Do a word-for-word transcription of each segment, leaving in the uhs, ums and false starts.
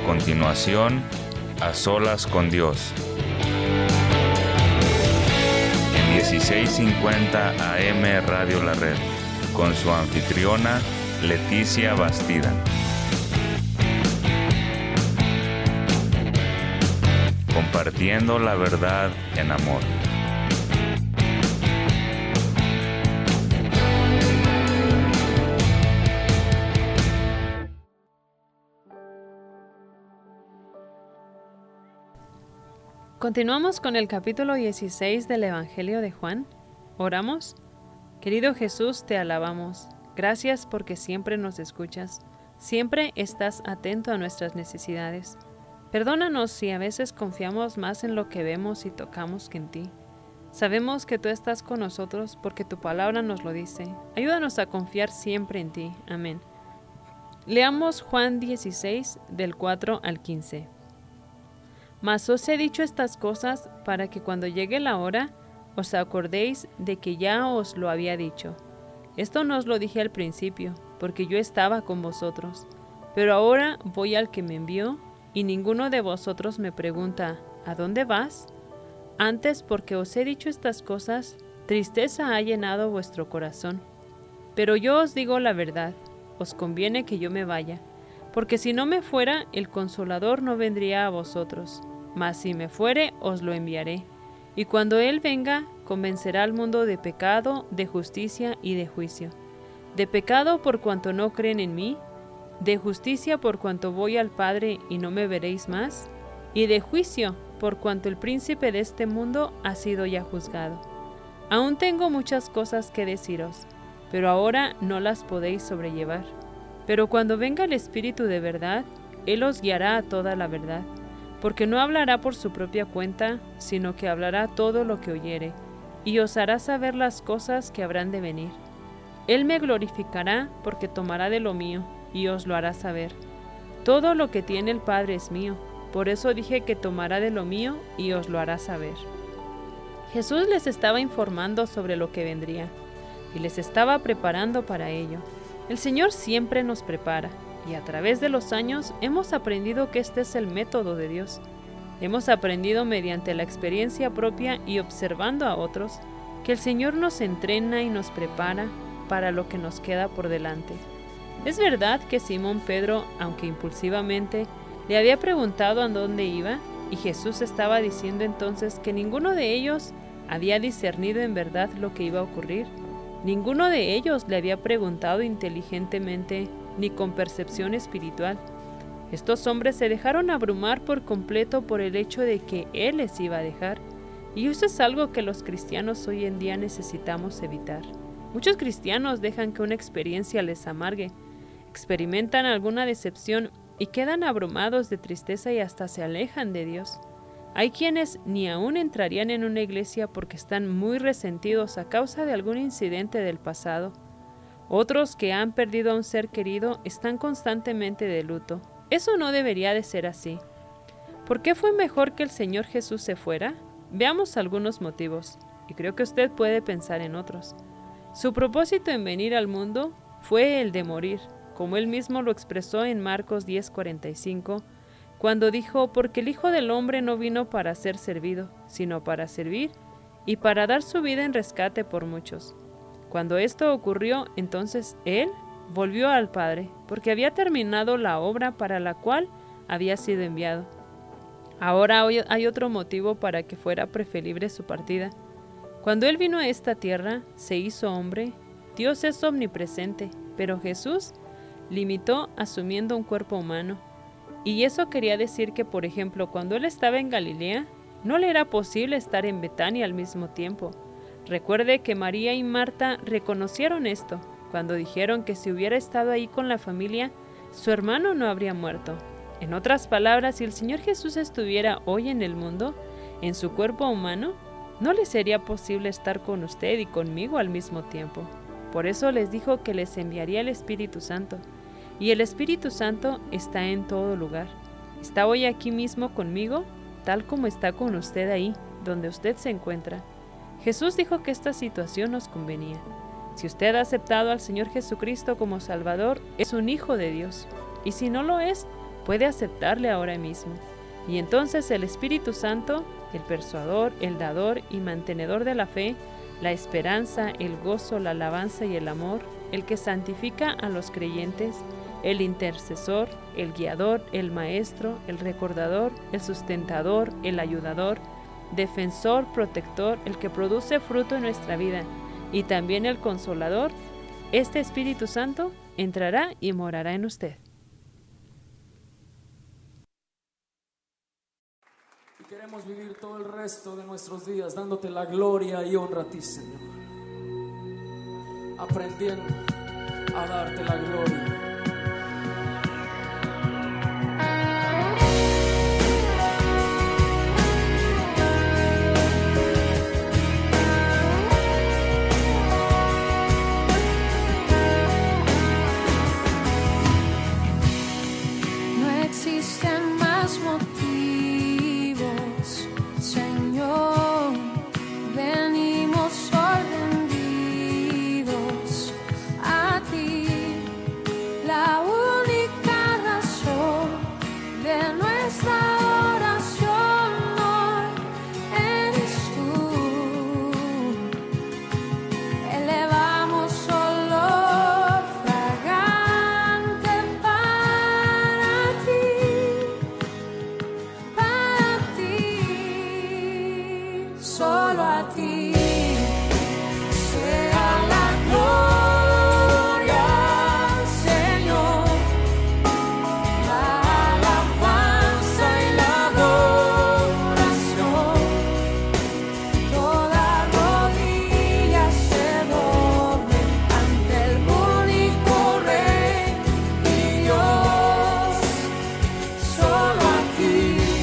continuación, A Solas con Dios. En dieciséis cincuenta A M Radio La Red, con su anfitriona Leticia Bastida. Compartiendo la verdad en amor. Continuamos con el capítulo dieciséis del Evangelio de Juan. Oramos. Querido Jesús, te alabamos. Gracias porque siempre nos escuchas. Siempre estás atento a nuestras necesidades. Perdónanos si a veces confiamos más en lo que vemos y tocamos que en ti. Sabemos que tú estás con nosotros porque tu palabra nos lo dice. Ayúdanos a confiar siempre en ti. Amén. Leamos Juan dieciséis, del cuatro al quince. Mas os he dicho estas cosas para que cuando llegue la hora os acordéis de que ya os lo había dicho. Esto no os lo dije al principio, porque yo estaba con vosotros. Pero ahora voy al que me envió, y ninguno de vosotros me pregunta, ¿a dónde vas? Antes, porque os he dicho estas cosas, tristeza ha llenado vuestro corazón. Pero yo os digo la verdad, os conviene que yo me vaya, porque si no me fuera, el Consolador no vendría a vosotros. Mas si me fuere, os lo enviaré. Y cuando Él venga, convencerá al mundo de pecado, de justicia y de juicio. De pecado por cuanto no creen en mí, de justicia por cuanto voy al Padre y no me veréis más, y de juicio por cuanto el príncipe de este mundo ha sido ya juzgado. Aún tengo muchas cosas que deciros, pero ahora no las podéis sobrellevar. Pero cuando venga el Espíritu de verdad, Él os guiará a toda la verdad, porque no hablará por su propia cuenta, sino que hablará todo lo que oyere, y os hará saber las cosas que habrán de venir. Él me glorificará, porque tomará de lo mío, y os lo hará saber. Todo lo que tiene el Padre es mío, por eso dije que tomará de lo mío, y os lo hará saber. Jesús les estaba informando sobre lo que vendría, y les estaba preparando para ello. El Señor siempre nos prepara, y a través de los años hemos aprendido que este es el método de Dios. Hemos aprendido mediante la experiencia propia y observando a otros que el Señor nos entrena y nos prepara para lo que nos queda por delante. Es verdad que Simón Pedro, aunque impulsivamente, le había preguntado a dónde iba, y Jesús estaba diciendo entonces que ninguno de ellos había discernido en verdad lo que iba a ocurrir. Ninguno de ellos le había preguntado inteligentemente ni con percepción espiritual. Estos hombres se dejaron abrumar por completo por el hecho de que Él les iba a dejar, y eso es algo que los cristianos hoy en día necesitamos evitar. Muchos cristianos dejan que una experiencia les amargue, experimentan alguna decepción y quedan abrumados de tristeza y hasta se alejan de Dios. Hay quienes ni aún entrarían en una iglesia porque están muy resentidos a causa de algún incidente del pasado. Otros que han perdido a un ser querido están constantemente de luto. Eso no debería de ser así. ¿Por qué fue mejor que el Señor Jesús se fuera? Veamos algunos motivos, y creo que usted puede pensar en otros. Su propósito en venir al mundo fue el de morir, como Él mismo lo expresó en Marcos diez cuarenta y cinco, cuando dijo, porque el Hijo del Hombre no vino para ser servido, sino para servir, y para dar su vida en rescate por muchos. Cuando esto ocurrió, entonces Él volvió al Padre, porque había terminado la obra para la cual había sido enviado. Ahora hay otro motivo para que fuera preferible su partida. Cuando Él vino a esta tierra, se hizo hombre. Dios es omnipresente, pero Jesús limitó asumiendo un cuerpo humano. Y eso quería decir que, por ejemplo, cuando Él estaba en Galilea, no le era posible estar en Betania al mismo tiempo. Recuerde que María y Marta reconocieron esto cuando dijeron que si hubiera estado ahí con la familia, su hermano no habría muerto. En otras palabras, si el Señor Jesús estuviera hoy en el mundo, en su cuerpo humano, no le sería posible estar con usted y conmigo al mismo tiempo. Por eso les dijo que les enviaría el Espíritu Santo. Y el Espíritu Santo está en todo lugar. Está hoy aquí mismo conmigo, tal como está con usted ahí, donde usted se encuentra. Jesús dijo que esta situación nos convenía. Si usted ha aceptado al Señor Jesucristo como Salvador, es un hijo de Dios. Y si no lo es, puede aceptarle ahora mismo. Y entonces el Espíritu Santo, el persuador, el dador y mantenedor de la fe, la esperanza, el gozo, la alabanza y el amor, el que santifica a los creyentes, el intercesor, el guiador, el maestro, el recordador, el sustentador, el ayudador, defensor, protector, el que produce fruto en nuestra vida, y también el consolador, este Espíritu Santo entrará y morará en usted. Y queremos vivir todo el resto de nuestros días dándote la gloria y honra a ti, Señor, aprendiendo a darte la gloria. Existen más motivos, Señor, venimos hoy rendidos a ti. La única razón de nuestra oración hoy eres tú. Elevamos olor fragante para ti, para ti, solo a ti. Sea la gloria, Señor, la alabanza y la adoración. Toda rodilla se doble ante el único Rey y Dios. Solo a ti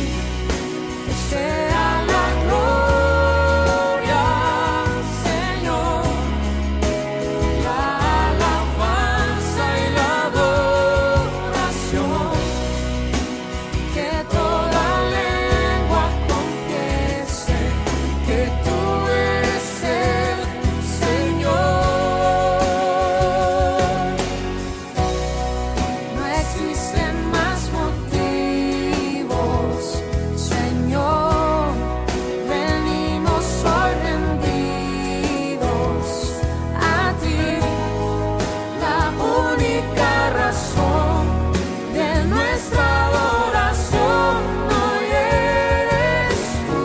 sea la gloria, Señor, la alabanza y la adoración. Que toda lengua confiese que tú eres el Señor. No existen más motivos, Señor, venimos hoy rendidos a ti. La única razón de nuestra adoración hoy eres tú.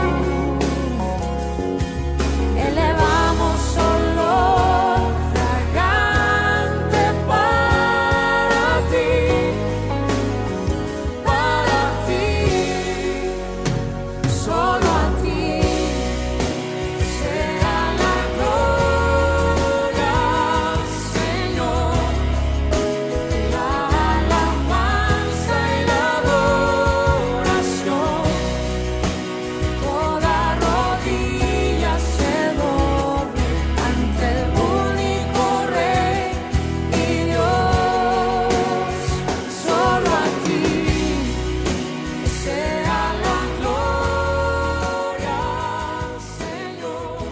Elevamos olor fragante para ti, para ti, solo a ti sea la gloria, Señor, la alabanza y la adoración. Toda rodilla se doble ante el único Rey y Dios. Solo a ti sea la gloria, Señor.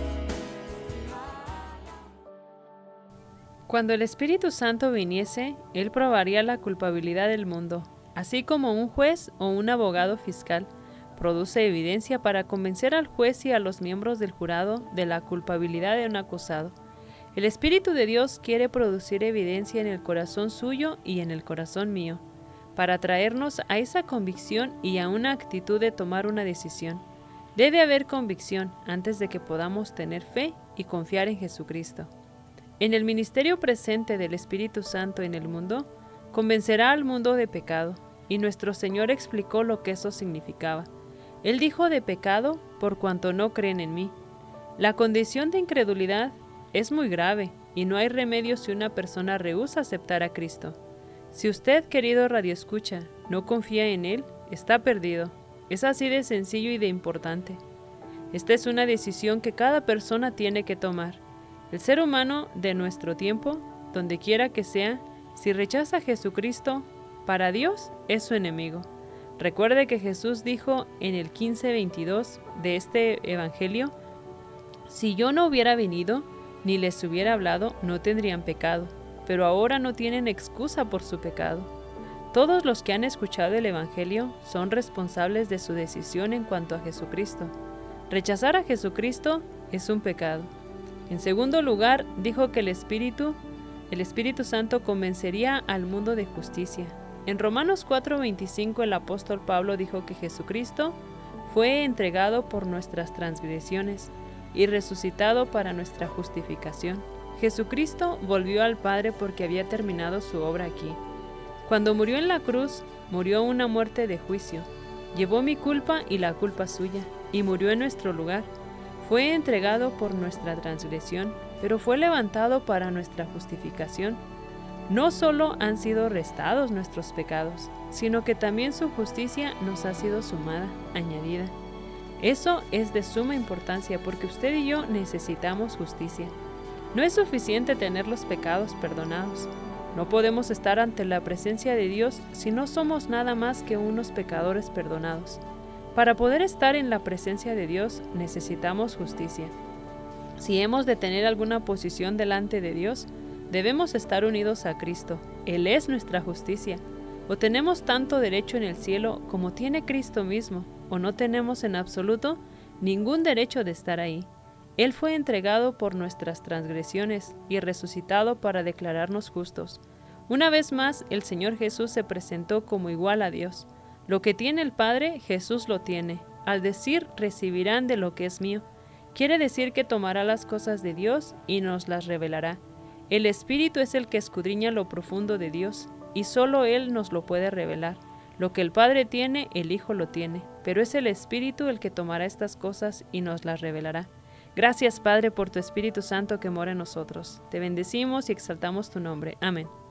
Cuando el Espíritu Santo viniese, Él probaría la culpabilidad del mundo, así como un juez o un abogado fiscal produce evidencia para convencer al juez y a los miembros del jurado de la culpabilidad de un acusado. El Espíritu de Dios quiere producir evidencia en el corazón suyo y en el corazón mío, para traernos a esa convicción y a una actitud de tomar una decisión. Debe haber convicción antes de que podamos tener fe y confiar en Jesucristo. En el ministerio presente del Espíritu Santo en el mundo, convencerá al mundo de pecado, y nuestro Señor explicó lo que eso significaba. Él dijo de pecado por cuanto no creen en mí. La condición de incredulidad es muy grave y no hay remedio si una persona rehúsa aceptar a Cristo. Si usted, querido radioescucha, no confía en Él, está perdido. Es así de sencillo y de importante. Esta es una decisión que cada persona tiene que tomar. El ser humano de nuestro tiempo, donde quiera que sea, si rechaza a Jesucristo, para Dios es su enemigo. Recuerde que Jesús dijo en el quince veintidós de este evangelio: si yo no hubiera venido, ni les hubiera hablado, no tendrían pecado, pero ahora no tienen excusa por su pecado. Todos los que han escuchado el Evangelio son responsables de su decisión en cuanto a Jesucristo. Rechazar a Jesucristo es un pecado. En segundo lugar, dijo que el Espíritu, el Espíritu Santo convencería al mundo de justicia. En Romanos cuatro veinticinco el apóstol Pablo dijo que Jesucristo fue entregado por nuestras transgresiones y resucitado para nuestra justificación. Jesucristo volvió al Padre porque había terminado su obra aquí. Cuando murió en la cruz, murió una muerte de juicio. Llevó mi culpa y la culpa suya, y murió en nuestro lugar. Fue entregado por nuestra transgresión, pero fue levantado para nuestra justificación. No solo han sido restados nuestros pecados, sino que también su justicia nos ha sido sumada, añadida. Eso es de suma importancia porque usted y yo necesitamos justicia. No es suficiente tener los pecados perdonados. No podemos estar ante la presencia de Dios si no somos nada más que unos pecadores perdonados. Para poder estar en la presencia de Dios necesitamos justicia. Si hemos de tener alguna posición delante de Dios, debemos estar unidos a Cristo. Él es nuestra justicia. O tenemos tanto derecho en el cielo como tiene Cristo mismo, o no tenemos en absoluto ningún derecho de estar ahí. Él fue entregado por nuestras transgresiones y resucitado para declararnos justos. Una vez más, el Señor Jesús se presentó como igual a Dios. Lo que tiene el Padre, Jesús lo tiene. Al decir, recibirán de lo que es mío, quiere decir que tomará las cosas de Dios y nos las revelará. El Espíritu es el que escudriña lo profundo de Dios, y solo Él nos lo puede revelar. Lo que el Padre tiene, el Hijo lo tiene, pero es el Espíritu el que tomará estas cosas y nos las revelará. Gracias, Padre, por tu Espíritu Santo que mora en nosotros. Te bendecimos y exaltamos tu nombre. Amén.